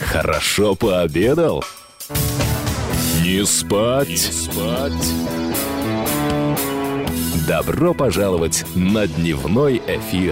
Хорошо пообедал? Не спать. Не спать. Добро пожаловать на дневной эфир.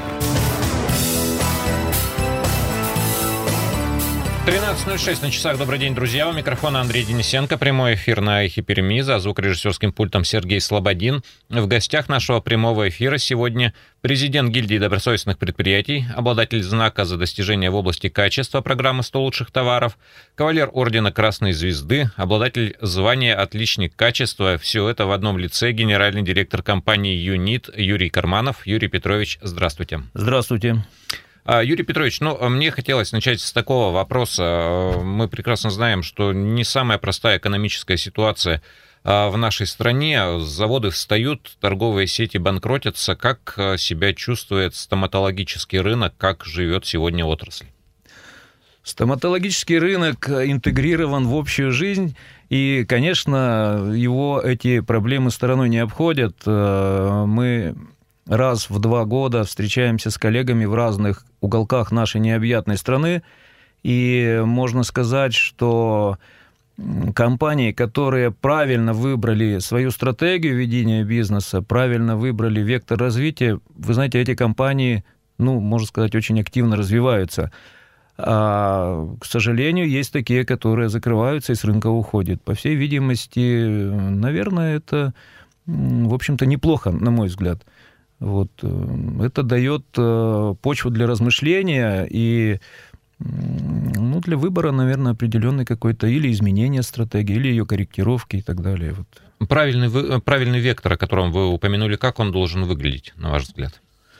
13:06 на часах. Добрый день, друзья. У микрофона Андрей Денисенко. Прямой эфир на Эхе Перми. За звукорежиссерским пультом Сергей Слободин. В гостях нашего прямого эфира сегодня президент гильдии добросовестных предприятий, обладатель знака за достижения в области качества программы «100 лучших товаров», кавалер ордена Красной Звезды, обладатель звания «Отличник качества». Все это в одном лице. Генеральный директор компании «Юнит» Юрий Карманов. Юрий Петрович, здравствуйте. Здравствуйте. Юрий Петрович, мне хотелось начать с такого вопроса. Мы прекрасно знаем, что не самая простая экономическая ситуация в нашей стране. Заводы встают, торговые сети банкротятся. Как себя чувствует стоматологический рынок, как живет сегодня отрасль? Стоматологический рынок интегрирован в общую жизнь, и, конечно, его эти проблемы стороной не обходят. Мы раз в 2 года встречаемся с коллегами в разных уголках нашей необъятной страны, и можно сказать, что компании, которые правильно выбрали свою стратегию ведения бизнеса, правильно выбрали вектор развития, вы знаете, эти компании, можно сказать, очень активно развиваются. А, к сожалению, есть такие, которые закрываются и с рынка уходят. По всей видимости, наверное, это, в общем-то, неплохо, на мой взгляд. Это дает почву для размышления и для выбора, наверное, определенной какой-то или изменения стратегии, или ее корректировки и так далее. Правильный вектор, о котором вы упомянули, как он должен выглядеть, на ваш взгляд?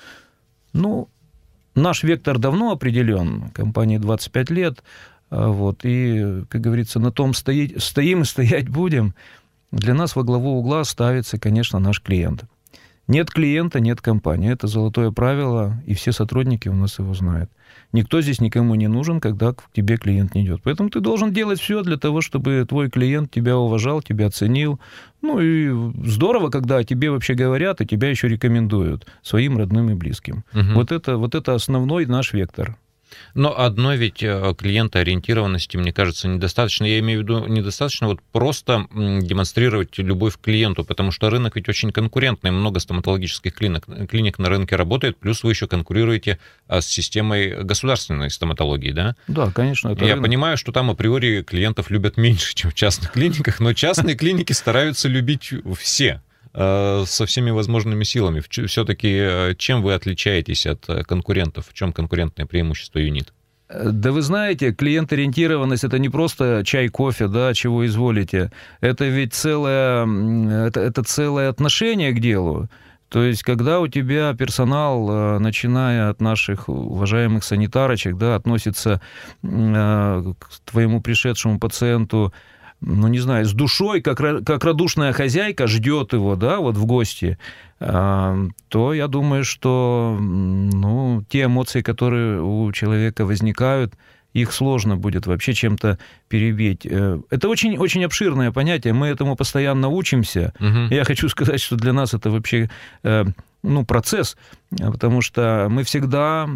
Наш вектор давно определен, компании 25 лет, и, как говорится, на том стоим и стоять будем. Для нас во главу угла ставится, конечно, наш клиент. Нет клиента, нет компании. Это золотое правило, и все сотрудники у нас его знают. Никто здесь никому не нужен, когда к тебе клиент не идет. Поэтому ты должен делать все для того, чтобы твой клиент тебя уважал, тебя оценил. И здорово, когда о тебе вообще говорят, и тебя еще рекомендуют своим родным и близким. Угу. Вот это основной наш вектор. Но одной ведь клиентоориентированности, мне кажется, недостаточно. Я имею в виду, недостаточно просто демонстрировать любовь к клиенту, потому что рынок ведь очень конкурентный, много стоматологических клиник на рынке работает, плюс вы еще конкурируете с системой государственной стоматологии, да? Да, конечно. Я понимаю, что там априори клиентов любят меньше, чем в частных клиниках, но частные клиники стараются любить все. Со всеми возможными силами. Все-таки чем вы отличаетесь от конкурентов? В чем конкурентное преимущество Юнит? Да вы знаете, клиент-ориентированность — это не просто чай, кофе, да, чего изволите. Это ведь целое отношение к делу. То есть, когда у тебя персонал, начиная от наших уважаемых санитарочек, да, относится к твоему пришедшему пациенту, с душой, как радушная хозяйка ждет его, да, в гости, то я думаю, что, те эмоции, которые у человека возникают, их сложно будет вообще чем-то перебить. Это очень, очень обширное понятие, мы этому постоянно учимся. Угу. Я хочу сказать, что для нас это вообще процесс, потому что мы всегда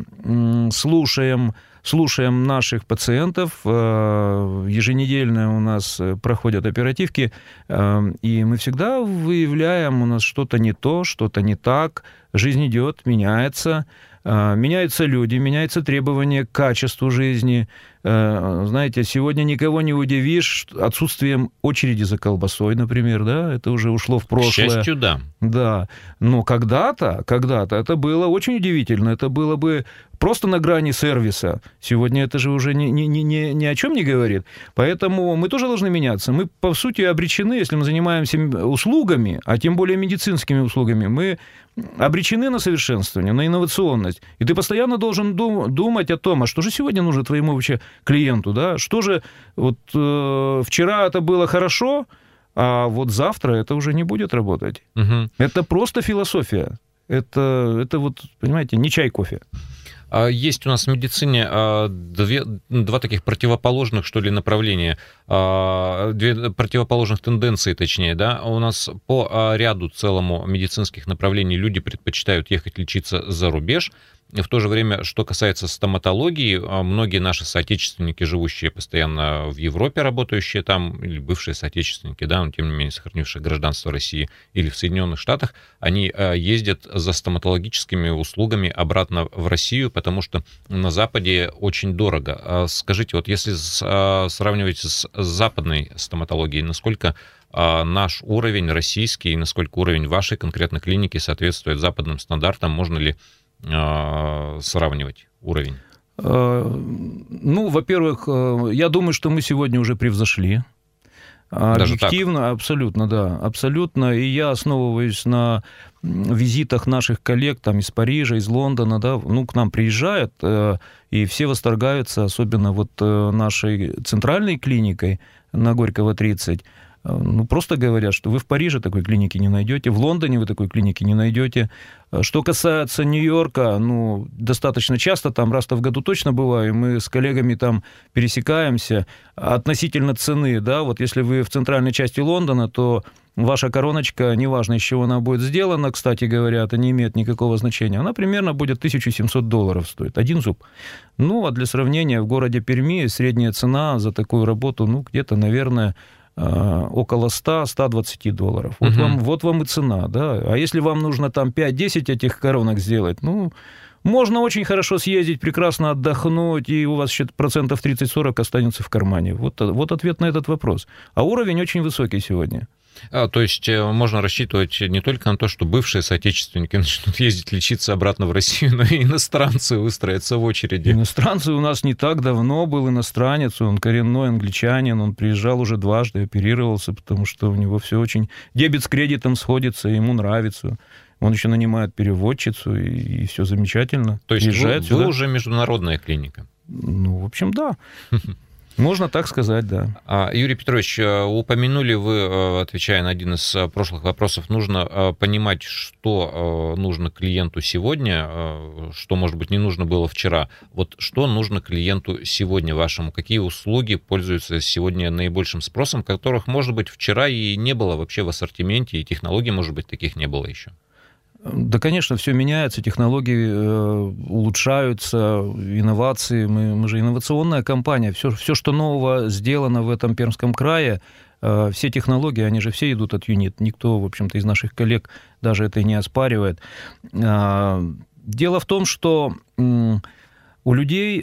слушаем наших пациентов, еженедельно у нас проходят оперативки, и мы всегда выявляем, у нас что-то не то, что-то не так, жизнь идет, меняется. Меняются люди, меняются требования к качеству жизни. Знаете, сегодня никого не удивишь отсутствием очереди за колбасой, например, да, это уже ушло в прошлое. К счастью, да. Да, но когда-то это было очень удивительно, это было бы просто на грани сервиса. Сегодня это же уже ни о чем не говорит. Поэтому мы тоже должны меняться. Мы, по сути, обречены, если мы занимаемся услугами, а тем более медицинскими услугами, мы обречены на совершенствование, на инновационность. И ты постоянно должен думать о том, а что же сегодня нужно твоему вообще клиенту, да? Что же вчера это было хорошо, а завтра это уже не будет работать. Угу. Это просто философия. Это понимаете, не чай, кофе. Есть у нас в медицине два таких противоположных, что ли, направления, две противоположных тенденции, точнее, да. У нас по ряду целому медицинских направлений люди предпочитают ехать лечиться за рубеж, В то же время, что касается стоматологии, многие наши соотечественники, живущие постоянно в Европе, работающие там, или бывшие соотечественники, да, но тем не менее сохранившие гражданство России, или в Соединенных Штатах, они ездят за стоматологическими услугами обратно в Россию, потому что на Западе очень дорого. Скажите, вот если сравнивать с западной стоматологией, насколько наш уровень российский, насколько уровень вашей конкретно клиники соответствует западным стандартам, можно ли сравнивать уровень? Ну, во-первых, я думаю, что мы сегодня уже превзошли. Даже объективно, так? Абсолютно, да, абсолютно. И я основываюсь на визитах наших коллег там из Парижа, из Лондона, да, ну, к нам приезжают, и все восторгаются, особенно вот нашей центральной клиникой на Горького 30. Ну, просто говорят, что вы в Париже такой клиники не найдете, в Лондоне вы такой клиники не найдете. Что касается Нью-Йорка, ну, достаточно часто, там раз-то в году точно бываю, мы с коллегами там пересекаемся относительно цены, да, вот если вы в центральной части Лондона, то ваша короночка, неважно, из чего она будет сделана, кстати говоря, это не имеет никакого значения, она примерно будет $1700 стоит, один зуб. Ну, а для сравнения, в городе Перми средняя цена за такую работу, ну, где-то, наверное, около $100-120. Вот вам и цена, да. А если вам нужно там 5-10 этих коронок сделать, ну, можно очень хорошо съездить, прекрасно отдохнуть, и у вас еще 30-40% останется в кармане. Вот ответ на этот вопрос. А уровень очень высокий сегодня. То есть можно рассчитывать не только на то, что бывшие соотечественники начнут ездить лечиться обратно в Россию, но и иностранцы выстроятся в очереди. Иностранцы у нас не так давно был иностранец, он коренной англичанин, он приезжал уже дважды, оперировался, потому что у него все очень... Дебет с кредитом сходится, ему нравится. Он еще нанимает переводчицу, и все замечательно. То есть вы уже международная клиника? Ну, в общем, да. Можно так сказать, да. Юрий Петрович, упомянули вы, отвечая на один из прошлых вопросов, нужно понимать, что нужно клиенту сегодня, что, может быть, не нужно было вчера. Вот что нужно клиенту сегодня вашему? Какие услуги пользуются сегодня наибольшим спросом, которых, может быть, вчера и не было вообще в ассортименте, и технологий, может быть, таких не было еще? Да, конечно, все меняется, технологии улучшаются, инновации. Мы же инновационная компания. Все, что нового сделано в этом Пермском крае, все технологии, они же все идут от ЮНИТ. Никто, в общем-то, из наших коллег даже это не оспаривает. Дело в том, что у людей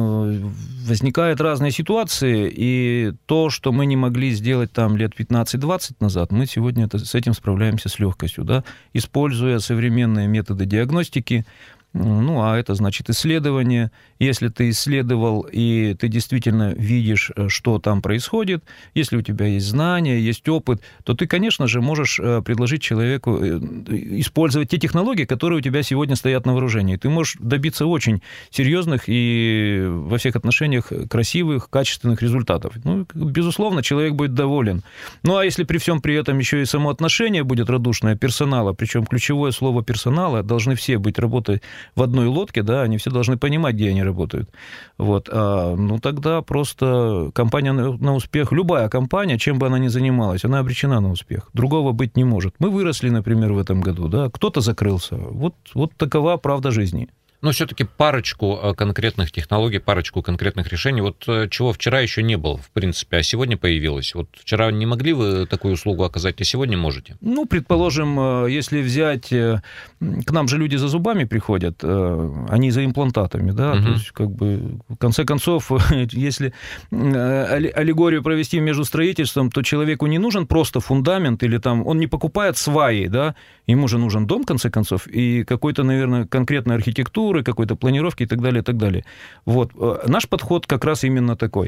возникают разные ситуации, и то, что мы не могли сделать там лет 15-20 назад, мы сегодня с этим справляемся с легкостью, да, используя современные методы диагностики. Ну, а это значит исследование. Если ты исследовал, и ты действительно видишь, что там происходит, если у тебя есть знания, есть опыт, то ты, конечно же, можешь предложить человеку использовать те технологии, которые у тебя сегодня стоят на вооружении. Ты можешь добиться очень серьезных и во всех отношениях красивых, качественных результатов. Ну, безусловно, человек будет доволен. Ну, а если при всем при этом еще и самоотношение будет радушное персонала, причем ключевое слово персонала, должны все быть работать в одной лодке, да, они все должны понимать, где они работают. Вот. Ну, тогда просто компания на успех, любая компания, чем бы она ни занималась, она обречена на успех. Другого быть не может. Мы выросли, например, в этом году, да, кто-то закрылся. Вот такова правда жизни. Но все-таки парочку конкретных технологий, парочку конкретных решений, вот чего вчера еще не было, в принципе, а сегодня появилось. Вот вчера не могли вы такую услугу оказать, а сегодня можете? Ну, предположим, если взять... К нам же люди за зубами приходят, они за имплантатами, да, то есть, как бы, в конце концов, если аллегорию провести между строительством, то человеку не нужен просто фундамент или там, он не покупает сваи, да, ему же нужен дом, в конце концов, и какой-то, наверное, конкретная архитектура, какой-то планировки и так далее, и так далее. Вот. Наш подход как раз именно такой.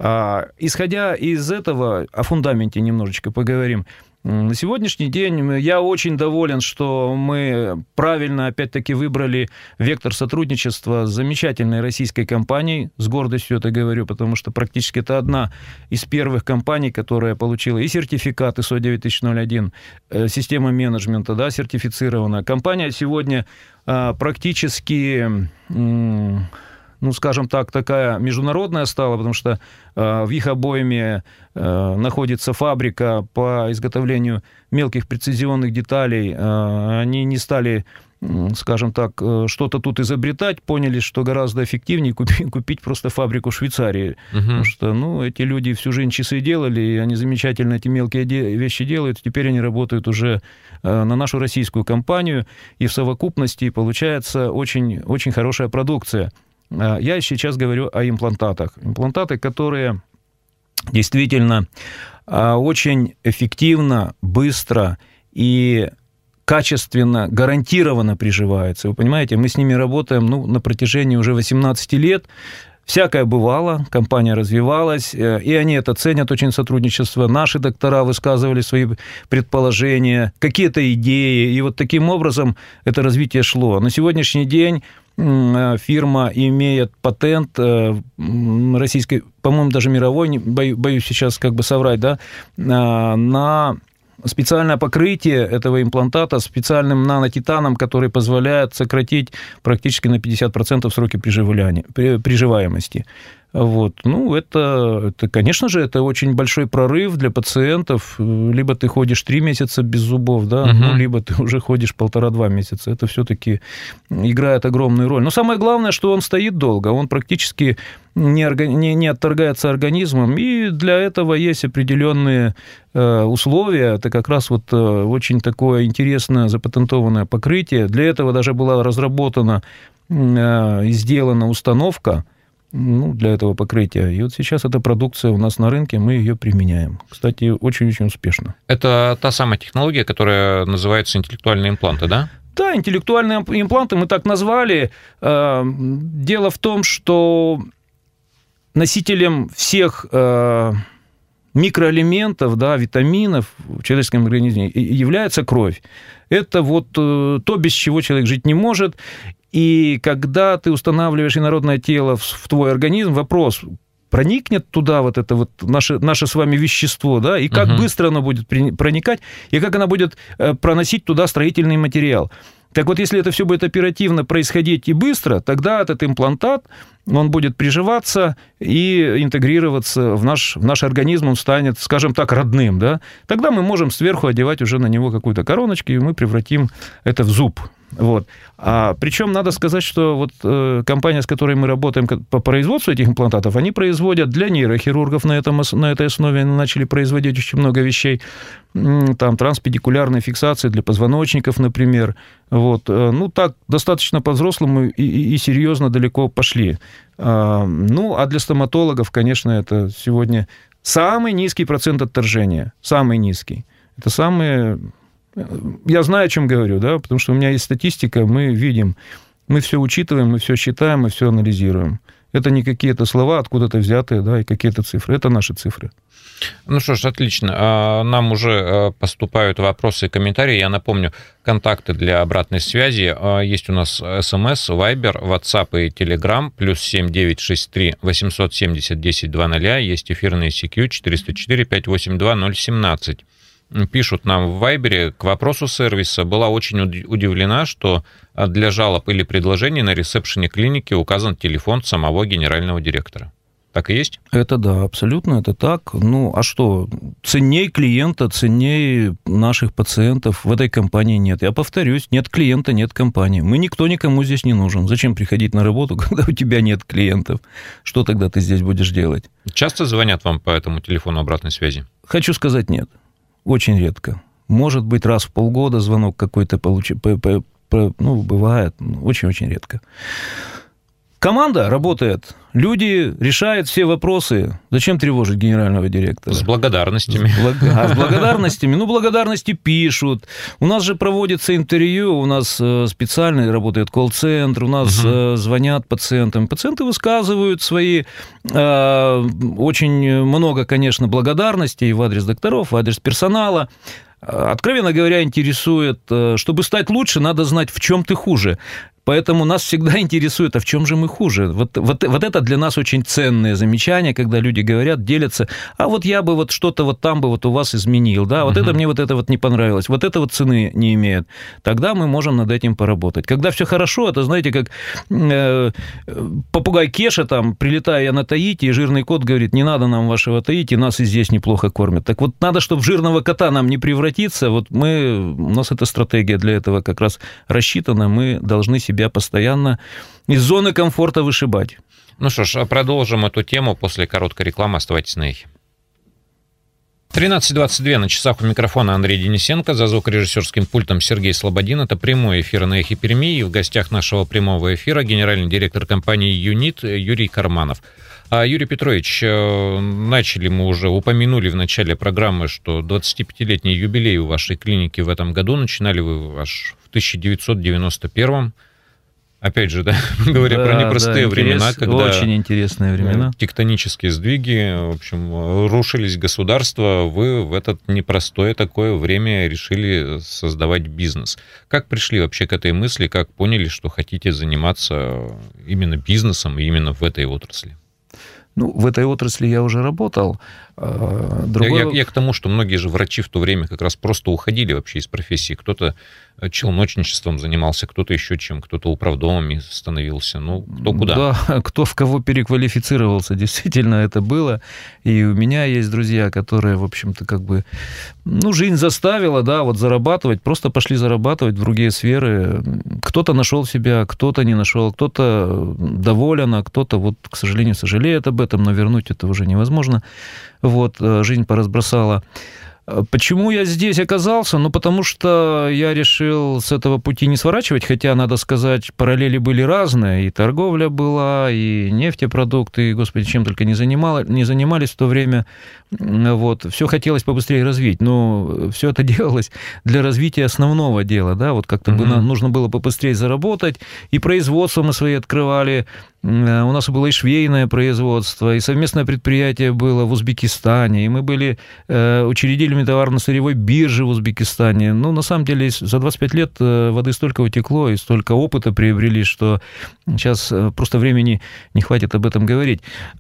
Исходя из этого, о фундаменте немножечко поговорим. На сегодняшний день я очень доволен, что мы правильно, опять-таки, выбрали вектор сотрудничества с замечательной российской компанией. С гордостью это говорю, потому что практически это одна из первых компаний, которая получила и сертификат ISO 9001, система менеджмента, да, сертифицирована. Компания сегодня практически ну, скажем так, такая международная стала, потому что в их обойме находится фабрика по изготовлению мелких прецизионных деталей. Они не стали, скажем так, что-то тут изобретать, поняли, что гораздо эффективнее купить просто фабрику в Швейцарии. Потому что, ну, эти люди всю жизнь часы делали, и они замечательно эти мелкие вещи делают. Теперь они работают уже на нашу российскую компанию, и в совокупности получается очень, очень хорошая продукция. Я сейчас говорю о имплантатах. Имплантаты, которые действительно очень эффективно, быстро и качественно, гарантированно приживаются. Вы понимаете, мы с ними работаем на протяжении уже 18 лет. Всякое бывало, компания развивалась, и они это ценят, очень сотрудничество. Наши доктора высказывали свои предположения, какие-то идеи, и вот таким образом это развитие шло. На сегодняшний день фирма имеет патент российской, по-моему, даже мировой, боюсь сейчас как бы соврать, да, на специальное покрытие этого имплантата специальным нанотитаном, который позволяет сократить практически на 50% сроки приживаемости. Вот. Ну, это, конечно же, это очень большой прорыв для пациентов. Либо ты ходишь 3 месяца без зубов, да, либо ты уже ходишь 1,5-2 месяца. Это все-таки играет огромную роль. Но самое главное, что он стоит долго, он практически не отторгается организмом, и для этого есть определенные условия. Это как раз вот очень такое интересное запатентованное покрытие. Для этого даже была разработана и сделана установка, для этого покрытия. И вот сейчас эта продукция у нас на рынке, мы ее применяем. Кстати, очень-очень успешно. Это та самая технология, которая называется интеллектуальные импланты, да? Да, интеллектуальные импланты мы так назвали. Дело в том, что носителем всех микроэлементов, да, витаминов в человеческом организме является кровь. Это вот то, без чего человек жить не может. И когда ты устанавливаешь инородное тело в твой организм, вопрос, проникнет туда вот это вот наше с вами вещество, да, и как быстро оно будет проникать, и как оно будет проносить туда строительный материал. Так вот, если это все будет оперативно происходить и быстро, тогда этот имплантат, он будет приживаться и интегрироваться в наш организм, он станет, скажем так, родным, да. Тогда мы можем сверху одевать уже на него какую-то короночку, и мы превратим это в зуб. Вот. Причем надо сказать, что вот компания, с которой мы работаем по производству этих имплантатов, они производят для нейрохирургов на этой основе, они начали производить очень много вещей, там транспедикулярные фиксации для позвоночников, например. Вот. Ну, так, достаточно по-взрослому и серьезно далеко пошли. Ну, а для стоматологов, конечно, это сегодня самый низкий процент отторжения, самый низкий. Это самые... Я знаю, о чем говорю, да, потому что у меня есть статистика, мы видим, мы все учитываем, мы все считаем, мы все анализируем. Это не какие-то слова откуда-то взятые, да, и какие-то цифры. Это наши цифры. Ну что ж, отлично. Нам уже поступают вопросы и комментарии. Я напомню, контакты для обратной связи. Есть у нас СМС, Вайбер, WhatsApp и Telegram, +7 963 870 1020. Есть эфирный CQ 404 582 017. Пишут нам в Вайбере к вопросу сервиса. Была очень удивлена, что для жалоб или предложений на ресепшене клиники указан телефон самого генерального директора. Так и есть? Это да, абсолютно это так. Ну, а что? Ценней клиента, ценней наших пациентов в этой компании нет. Я повторюсь, нет клиента, нет компании. Никто никому здесь не нужен. Зачем приходить на работу, когда у тебя нет клиентов? Что тогда ты здесь будешь делать? Часто звонят вам по этому телефону обратной связи? Хочу сказать, нет. Очень редко. Может быть, раз в полгода звонок какой-то бывает. Очень-очень редко. Команда работает. Люди решают все вопросы. Зачем тревожить генерального директора? С благодарностями. С благодарностями. Благодарности пишут. У нас же проводится интервью, у нас специально работает колл-центр, у нас звонят пациентам. Пациенты высказывают свои очень много, конечно, благодарностей в адрес докторов, в адрес персонала. Откровенно говоря, интересует, чтобы стать лучше, надо знать, в чем ты хуже. Поэтому нас всегда интересует, а в чем же мы хуже? Вот это для нас очень ценное замечание, когда люди говорят, делятся, а вот я бы вот что-то вот там бы вот у вас изменил, да, вот это мне вот это вот не понравилось, вот это вот цены не имеет. Тогда мы можем над этим поработать. Когда все хорошо, это, знаете, как попугай Кеша, там, прилетая на Таити, и жирный кот говорит, не надо нам вашего Таити, нас и здесь неплохо кормят. Так вот, надо, чтобы в жирного кота нам не превратиться, вот у нас эта стратегия для этого как раз рассчитана, мы должны себя постоянно из зоны комфорта вышибать. Ну что ж, продолжим эту тему после короткой рекламы. Оставайтесь на эхе. 13:22 на часах, у микрофона Андрей Денисенко, за звукорежиссерским пультом Сергей Слободин. Это прямой эфир на Эхе Перми, и в гостях нашего прямого эфира генеральный директор компании «Юнит» Юрий Карманов. Юрий Петрович, начали мы уже, упомянули в начале программы, что 25-летний юбилей у вашей клиники в этом году. Начинали вы аж в 1991-м. Опять же, да, говоря про непростые времена, когда очень интересные времена, тектонические сдвиги, в общем, рушились государства, вы в это непростое такое время решили создавать бизнес. Как пришли вообще к этой мысли, как поняли, что хотите заниматься именно бизнесом и именно в этой отрасли? Ну, в этой отрасли я уже работал. Я к тому, что многие же врачи в то время как раз просто уходили вообще из профессии. Кто-то челночничеством занимался, кто-то еще чем, кто-то управдомами становился. Ну, кто куда. Да, кто в кого переквалифицировался, действительно это было. И у меня есть друзья, которые, в общем-то, как бы, жизнь заставила, да, вот зарабатывать, просто пошли зарабатывать в другие сферы. Кто-то нашел себя, кто-то не нашел, кто-то доволен, а кто-то, вот, к сожалению, сожалеет об этом, но вернуть это уже невозможно. Вот, жизнь поразбросала. Почему я здесь оказался? Ну, потому что я решил с этого пути не сворачивать, хотя, надо сказать, параллели были разные. И торговля была, и нефтепродукты, и, господи, чем только не занимались в то время. Вот. Все хотелось побыстрее развить, но все это делалось для развития основного дела, да, вот как-то нужно было побыстрее заработать, и производство мы свои открывали. У нас было и швейное производство, и совместное предприятие было в Узбекистане, и мы были учредителями товарно-сырьевой биржи в Узбекистане. Ну, на самом деле, за 25 лет воды столько утекло, и столько опыта приобрели, что сейчас просто времени не хватит об этом говорить.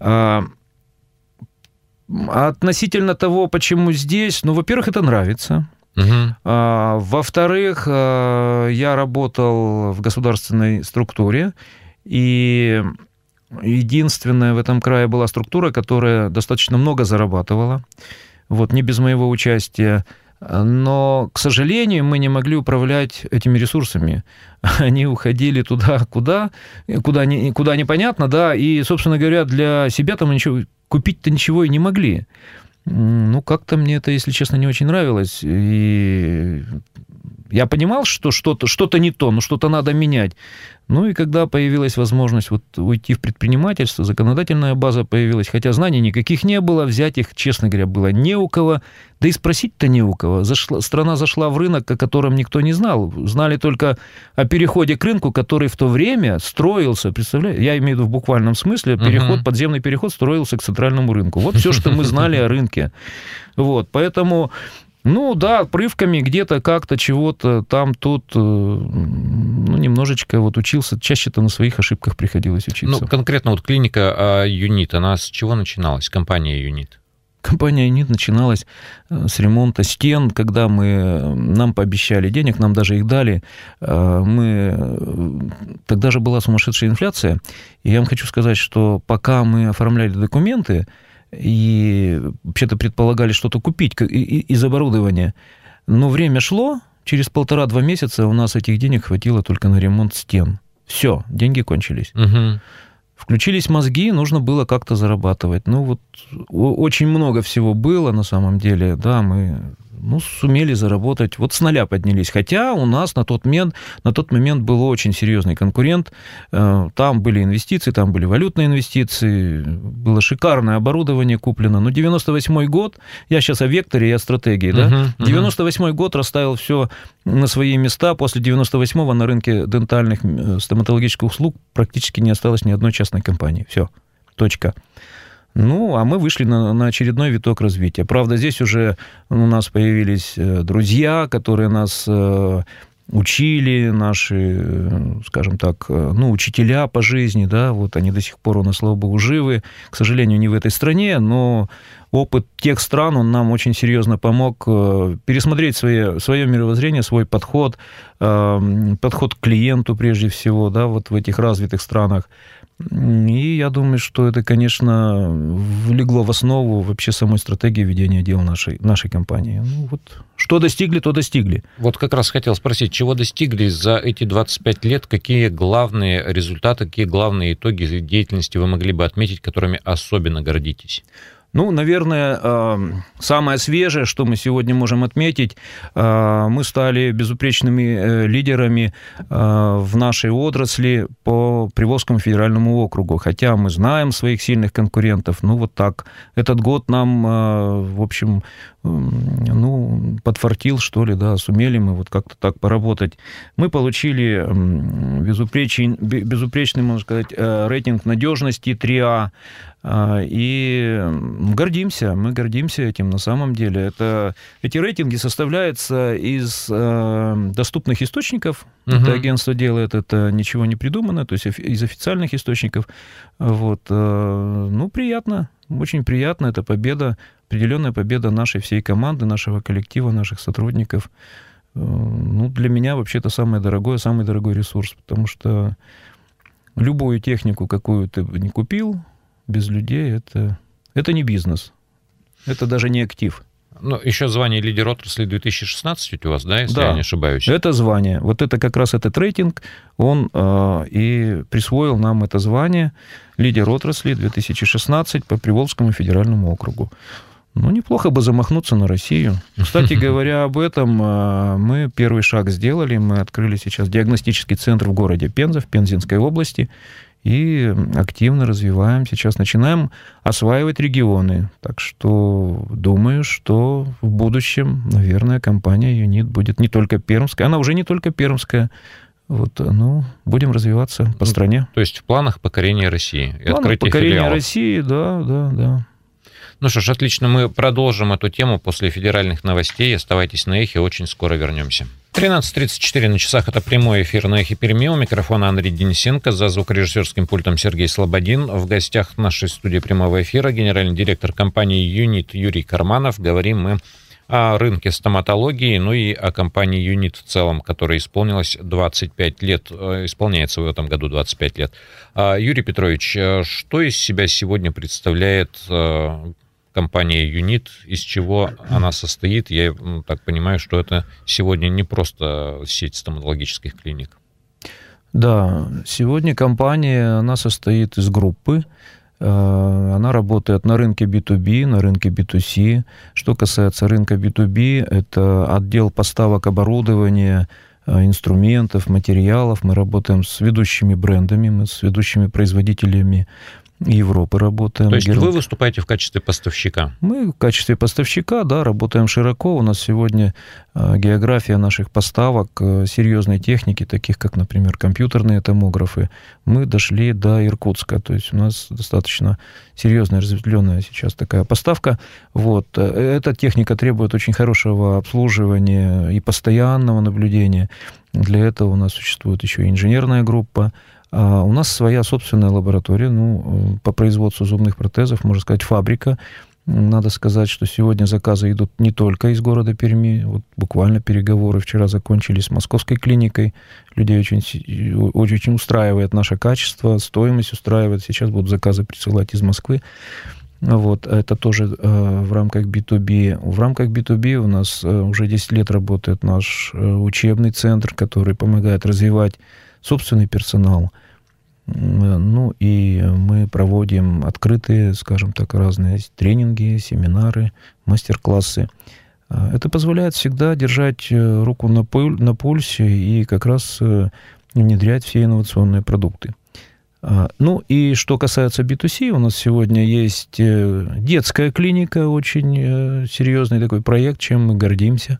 Относительно того, почему здесь, во-первых, это нравится. Во-вторых, я работал в государственной структуре, и единственная в этом крае была структура, которая достаточно много зарабатывала, вот, не без моего участия. Но, к сожалению, мы не могли управлять этими ресурсами. Они уходили туда, куда непонятно, да, и, собственно говоря, для себя там купить-то ничего и не могли. Ну, как-то мне это, если честно, не очень нравилось. И я понимал, что что-то не то, но что-то надо менять. Ну, и когда появилась возможность вот уйти в предпринимательство, законодательная база появилась, хотя знаний никаких не было, взять их, честно говоря, было не у кого, да и спросить-то не у кого. Страна зашла в рынок, о котором никто не знал. Знали только о переходе к рынку, который в то время строился, представляете? Я имею в виду в буквальном смысле, подземный переход строился к центральному рынку. Вот все, что мы знали о рынке. Вот, поэтому... Ну, да, отрывками где-то как-то чего-то там, тут, немножечко вот учился. Чаще-то на своих ошибках приходилось учиться. Ну, конкретно вот клиника «Юнит», она с чего начиналась, компания «Юнит»? Компания «Юнит» начиналась с ремонта стен, когда нам пообещали денег, нам даже их дали. Тогда же была сумасшедшая инфляция, и я вам хочу сказать, что пока мы оформляли документы, и вообще-то предполагали что-то купить из оборудования. Но время шло, через 1,5-2 месяца у нас этих денег хватило только на ремонт стен. Все, деньги кончились. Включились мозги, нужно было как-то зарабатывать. Ну вот очень много всего было на самом деле, да, мы сумели заработать, вот с нуля поднялись. Хотя у нас на тот момент был очень серьезный конкурент. Там были инвестиции, там были валютные инвестиции, было шикарное оборудование куплено. Но 98-й год, я сейчас о векторе и о стратегии, да? 98-й год расставил все на свои места. После 98-го на рынке дентальных стоматологических услуг практически не осталось ни одной частной компании. Все, точка. Ну, а мы вышли на очередной виток развития. Правда, здесь уже у нас появились друзья, которые нас учили, наши, скажем так, учителя по жизни, да, вот они до сих пор у нас, слава богу, живы. К сожалению, не в этой стране, но опыт тех стран, он нам очень серьезно помог пересмотреть свое мировоззрение, свой подход к клиенту прежде всего, да, вот в этих развитых странах. И я думаю, что это, конечно, легло в основу вообще самой стратегии ведения дел нашей компании. Ну, вот, что достигли, то достигли. Вот как раз хотел спросить, чего достигли за эти 25 лет, какие главные результаты, какие главные итоги деятельности вы могли бы отметить, которыми особенно гордитесь? Ну, наверное, самое свежее, что мы сегодня можем отметить, мы стали безупречными лидерами в нашей отрасли по Приволжскому федеральному округу. Хотя мы знаем своих сильных конкурентов, вот так. Этот год нам, в общем, подфартил, что ли, да, сумели мы вот как-то так поработать. Мы получили безупречный, можно сказать, рейтинг надежности 3А, и мы гордимся этим на самом деле. Эти рейтинги составляются из доступных источников. Это агентство делает, это ничего не придумано, то есть из официальных источников. Вот. Приятно, очень приятно. Это победа, определенная победа нашей всей команды, нашего коллектива, наших сотрудников. Для меня вообще это самый дорогой ресурс, потому что любую технику, какую ты не купил, без людей это не бизнес. Это даже не актив. Еще звание лидер отрасли 2016 у вас, да, если я не ошибаюсь? Это звание. Вот это как раз этот рейтинг, он и присвоил нам это звание лидер отрасли 2016 по Приволжскому федеральному округу. Неплохо бы замахнуться на Россию. Кстати говоря, об этом мы первый шаг сделали. Мы открыли сейчас диагностический центр в городе Пенза, в Пензенской области. И активно развиваем. Сейчас начинаем осваивать регионы. Так что думаю, что в будущем, наверное, компания «Юнит» будет не только пермская. Она уже не только пермская. Будем развиваться по стране. То есть в планах покорения России и открытия покорения филиалов. России, да. Ну что ж, отлично. Мы продолжим эту тему после федеральных новостей. Оставайтесь на Эхе, очень скоро вернемся. 13:34 на часах. Это прямой эфир на Эхе Перми. У микрофона Андрей Денисенко, за звукорежиссерским пультом Сергей Слободин. В гостях нашей студии прямого эфира генеральный директор компании «Юнит» Юрий Карманов. Говорим мы о рынке стоматологии, и о компании «Юнит» в целом, которая исполняется в этом году 25 лет. Юрий Петрович, что из себя сегодня представляет компания «Юнит», из чего она состоит? Я так понимаю, что это сегодня не просто сеть стоматологических клиник. Да, сегодня компания, она состоит из группы. Она работает на рынке B2B, на рынке B2C. Что касается рынка B2B, это отдел поставок оборудования, инструментов, материалов. Мы работаем с ведущими брендами, с ведущими производителями Европы работаем. То есть вы выступаете в качестве поставщика? Мы в качестве поставщика, да, работаем широко. У нас сегодня география наших поставок серьезной техники, таких как, например, компьютерные томографы, мы дошли до Иркутска. То есть у нас достаточно серьезная, разветвленная сейчас такая поставка. Вот. Эта техника требует очень хорошего обслуживания и постоянного наблюдения. Для этого у нас существует еще и инженерная группа. У нас своя собственная лаборатория, по производству зубных протезов, можно сказать, фабрика. Надо сказать, что сегодня заказы идут не только из города Перми. Вот буквально переговоры вчера закончились с московской клиникой. Людей очень устраивает наше качество, стоимость устраивает. Сейчас будут заказы присылать из Москвы. Вот, это тоже в рамках B2B. В рамках B2B у нас уже 10 лет работает наш учебный центр, который помогает развивать собственный персонал. И мы проводим открытые, скажем так, разные тренинги, семинары, мастер-классы. Это позволяет всегда держать руку на пульсе и как раз внедрять все инновационные продукты. И что касается B2C, у нас сегодня есть детская клиника, очень серьезный такой проект, чем мы гордимся.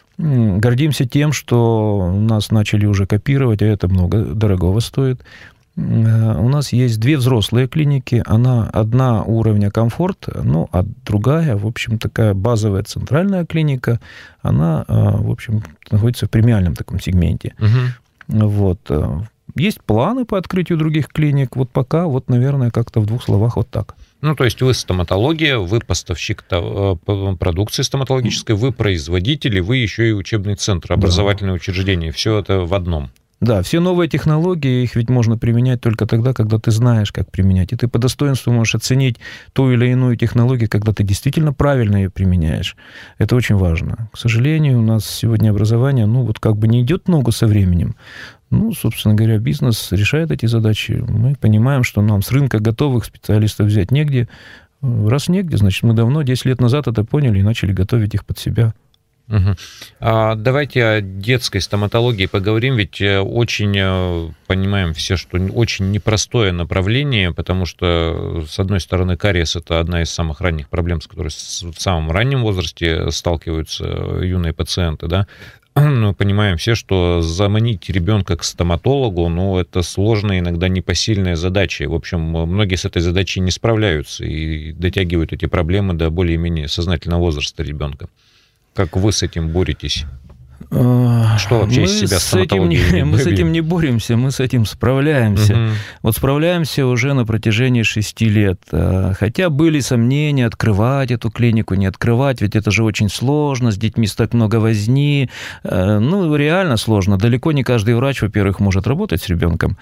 Гордимся тем, что нас начали уже копировать, а это много дорогого стоит. У нас есть 2 взрослые клиники. Одна уровня комфорт, а другая, в общем, такая базовая центральная клиника. Она, в общем, находится в премиальном таком сегменте. Вот. Есть планы по открытию других клиник. Вот пока, наверное, как-то в 2 словах вот так. То есть вы стоматология, вы поставщик продукции стоматологической, вы производитель, и вы еще и учебный центр, образовательное учреждение. Все это в одном. Да, все новые технологии, их ведь можно применять только тогда, когда ты знаешь, как применять. И ты по достоинству можешь оценить ту или иную технологию, когда ты действительно правильно ее применяешь. Это очень важно. К сожалению, у нас сегодня образование, не идет ногу со временем. Собственно говоря, бизнес решает эти задачи. Мы понимаем, что нам с рынка готовых специалистов взять негде. Раз негде, значит, мы давно, 10 лет назад это поняли и начали готовить их под себя. Давайте о детской стоматологии поговорим, ведь очень понимаем все, что очень непростое направление, потому что, с одной стороны, кариес – это одна из самых ранних проблем, с которой в самом раннем возрасте сталкиваются юные пациенты, да. Мы понимаем все, что заманить ребенка к стоматологу, это сложная, иногда непосильная задача. В общем, многие с этой задачей не справляются и дотягивают эти проблемы до более-менее сознательного возраста ребенка. Как вы с этим боретесь? Что вообще из себя стоматология? Мы с этим не боремся, мы с этим справляемся. Справляемся уже на протяжении 6 лет. Хотя были сомнения, открывать эту клинику, не открывать, ведь это же очень сложно, с детьми так много возни. Реально сложно. Далеко не каждый врач, во-первых, может работать с ребенком.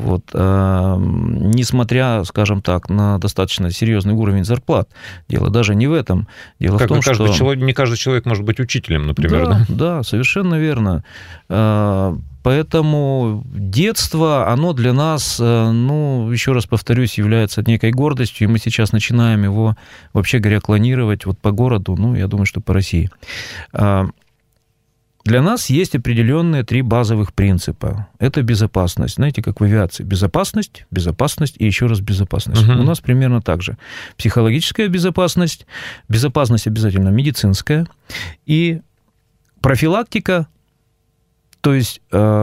Несмотря, скажем так, на достаточно серьезный уровень зарплат. Дело даже не в этом. Дело в том, что... Не каждый человек может быть учителем, например. Да, совершенно верно. Поэтому детство, оно для нас, еще раз повторюсь, является некой гордостью, и мы сейчас начинаем его, вообще говоря, клонировать по городу, я думаю, что по России. Для нас есть определенные 3 базовых принципа. Это безопасность. Знаете, как в авиации. Безопасность, безопасность и еще раз безопасность. У нас примерно так же. Психологическая безопасность обязательно медицинская, и профилактика, то есть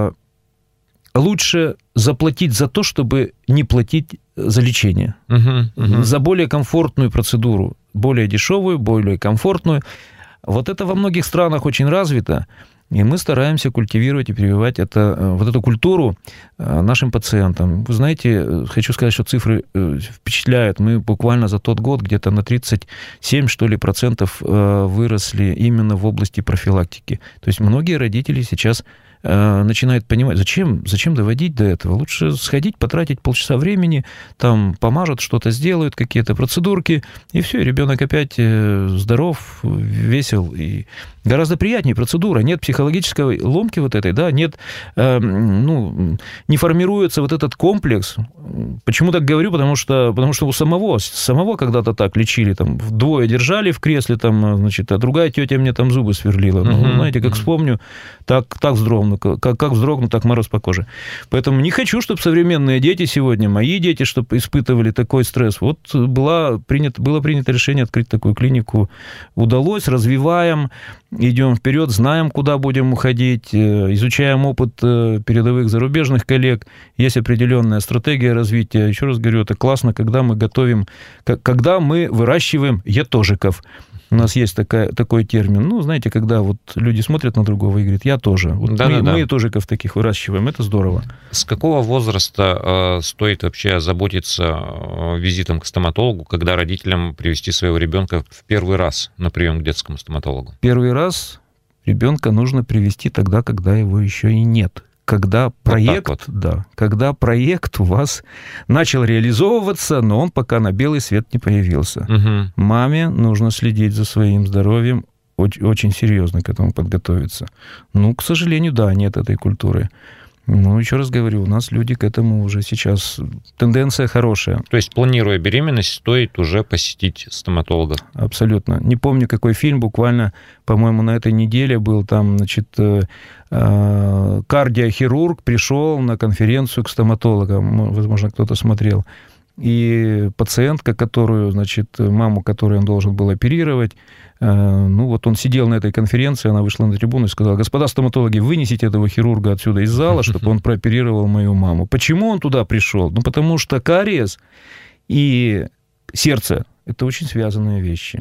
лучше заплатить за то, чтобы не платить за лечение. За более комфортную процедуру, более дешевую, более комфортную. Это во многих странах очень развито, и мы стараемся культивировать и прививать эту культуру нашим пациентам. Вы знаете, хочу сказать, что цифры впечатляют. Мы буквально за тот год где-то на 37, что ли, процентов выросли именно в области профилактики. То есть многие родители сейчас начинают понимать, зачем доводить до этого. Лучше сходить, потратить полчаса времени, там помажут, что-то сделают, какие-то процедурки, и все, и ребенок опять здоров, весел, и гораздо приятнее процедура. Нет психологической ломки этой, да, нет, не формируется этот комплекс. Почему так говорю? Потому что у самого когда-то так лечили, там, 2 держали в кресле, там, а другая тетя мне там зубы сверлила. Знаете, как вспомню, так вздрогну. Как вздрогну, так мороз по коже. Поэтому не хочу, чтобы современные дети сегодня, мои дети, чтобы испытывали такой стресс. Было принято решение открыть такую клинику. Удалось, развиваем, идем вперед, знаем, куда будем уходить, изучаем опыт передовых зарубежных коллег. Есть определенная стратегия развития. Еще раз говорю, это классно, когда мы выращиваем ятожиков. У нас есть такой термин. Знаете, когда люди смотрят на другого и говорят, я тоже. Мы ятожиков таких выращиваем, это здорово. С какого возраста стоит вообще озаботиться визитом к стоматологу, когда родителям привести своего ребенка в первый раз на прием к детскому стоматологу? Первый раз ребенка нужно привести тогда, когда его еще и нет. Когда проект у вас начал реализовываться, но он пока на белый свет не появился. Маме нужно следить за своим здоровьем, очень серьезно к этому подготовиться. К сожалению, нет этой культуры. Еще раз говорю, у нас люди к этому уже сейчас... Тенденция хорошая. То есть, планируя беременность, стоит уже посетить стоматолога? Абсолютно. Не помню, какой фильм, буквально, по-моему, на этой неделе был, там, кардиохирург пришел на конференцию к стоматологам. Возможно, кто-то смотрел. И пациентка, маму, которую он должен был оперировать, он сидел на этой конференции, она вышла на трибуну и сказала: господа стоматологи, вынесите этого хирурга отсюда из зала, чтобы он прооперировал мою маму. Почему он туда пришел? Потому что кариес и сердце – это очень связанные вещи.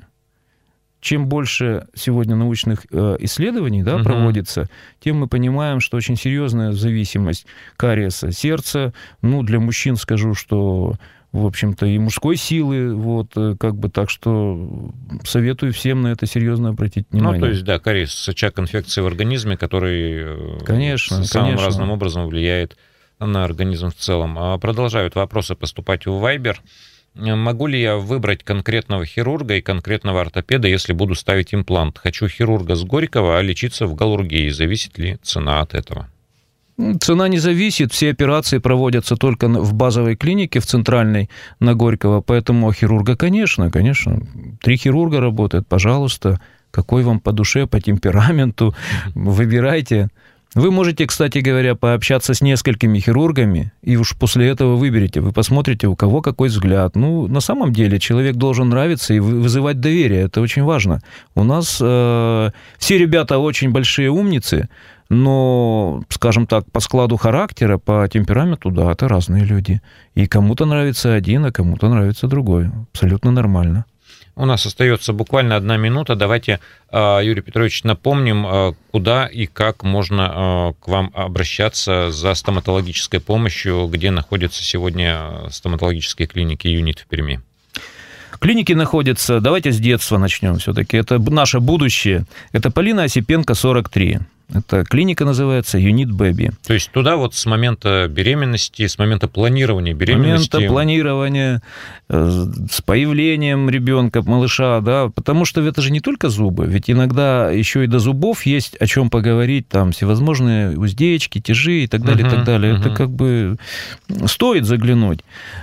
Чем больше сегодня научных исследований проводится, тем мы понимаем, что очень серьезная зависимость кариеса сердца. Для мужчин скажу, что, в общем-то, и мужской силы, так что советую всем на это серьезно обратить внимание. Кариес – очаг инфекции в организме, который самым разным образом влияет на организм в целом. Продолжают вопросы поступать в Viber. Могу ли я выбрать конкретного хирурга и конкретного ортопеда, если буду ставить имплант? Хочу хирурга с Горького, а лечиться в Галургии. Зависит ли цена от этого? Цена не зависит. Все операции проводятся только в базовой клинике, в центральной, на Горького. Поэтому хирурга, конечно. 3 хирурга работают, пожалуйста. Какой вам по душе, по темпераменту. Выбирайте. Вы можете, кстати говоря, пообщаться с несколькими хирургами, и уж после этого выберете. Вы посмотрите, у кого какой взгляд. На самом деле, человек должен нравиться и вызывать доверие. Это очень важно. У нас все ребята очень большие умницы, но, скажем так, по складу характера, по темпераменту, это разные люди. И кому-то нравится один, а кому-то нравится другой. Абсолютно нормально. У нас остается буквально 1 минута. Давайте, Юрий Петрович, напомним, куда и как можно к вам обращаться за стоматологической помощью, где находятся сегодня стоматологические клиники «Юнит» в Перми. Клиники находятся, давайте с детства начнем все-таки, это наше будущее. Это Полина Осипенко, 43. Эта клиника называется «Юнит Бэби». То есть туда с момента беременности, с момента планирования беременности... С момента планирования, с появлением ребенка, малыша, потому что это же не только зубы, ведь иногда еще и до зубов есть о чем поговорить, всевозможные уздечки, тяжи и так далее, и так далее. Это стоит заглянуть.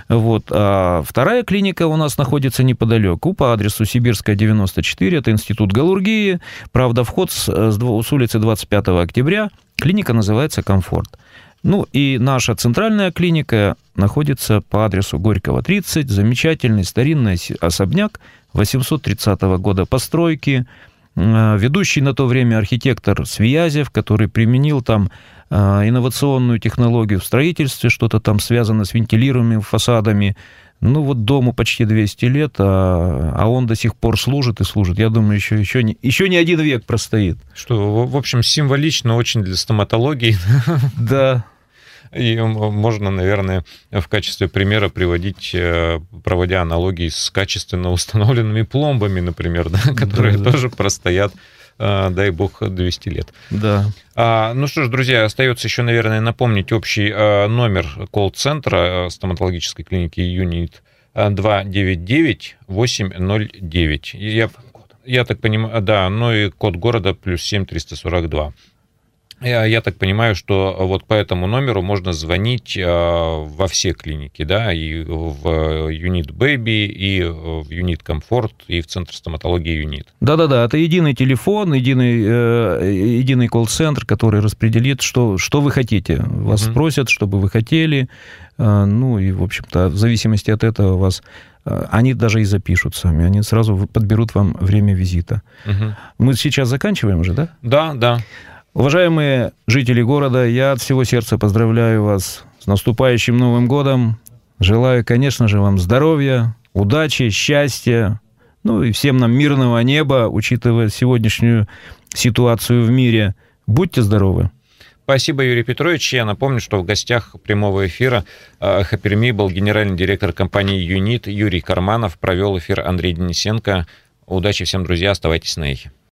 А вторая клиника у нас находится неподалеку, по адресу Сибирская, 94, это Институт Галургии, правда, вход с улицы 25 октября, клиника называется «Комфорт». И наша центральная клиника находится по адресу Горького, 30, замечательный старинный особняк 830 года постройки, ведущий на то время архитектор Свиязев, который применил инновационную технологию в строительстве, что-то связано с вентилируемыми фасадами. Дому почти 200 лет, а он до сих пор служит и служит. Я думаю, еще не 1 век простоит. Что, в общем, символично очень для стоматологии. Да. И можно, наверное, в качестве примера приводить, проводя аналогии с качественно установленными пломбами, например, которые тоже простоят, дай бог, 200 лет. Да. Что ж, друзья, остается еще, наверное, напомнить общий номер колл-центра стоматологической клиники «Юнит» 299-809. Я так понимаю, и код города +7 342. Я так понимаю, что по этому номеру можно звонить во все клиники, и в Юнит Бэби, и в Юнит Комфорт, и в Центр стоматологии Юнит. Да, это единый телефон, единый колл-центр, который распределит, что вы хотите. Вас спросят, что бы вы хотели, и, в общем-то, в зависимости от этого вас... Они даже и запишут сами, они сразу подберут вам время визита. Мы сейчас заканчиваем уже, да? Да. Уважаемые жители города, я от всего сердца поздравляю вас с наступающим Новым годом. Желаю, конечно же, вам здоровья, удачи, счастья, и всем нам мирного неба, учитывая сегодняшнюю ситуацию в мире. Будьте здоровы. Спасибо, Юрий Петрович. Я напомню, что в гостях прямого эфира «Эхо Перми» был генеральный директор компании «Юнит» Юрий Карманов. Провел эфир Андрей Денисенко. Удачи всем, друзья. Оставайтесь на «Эхе».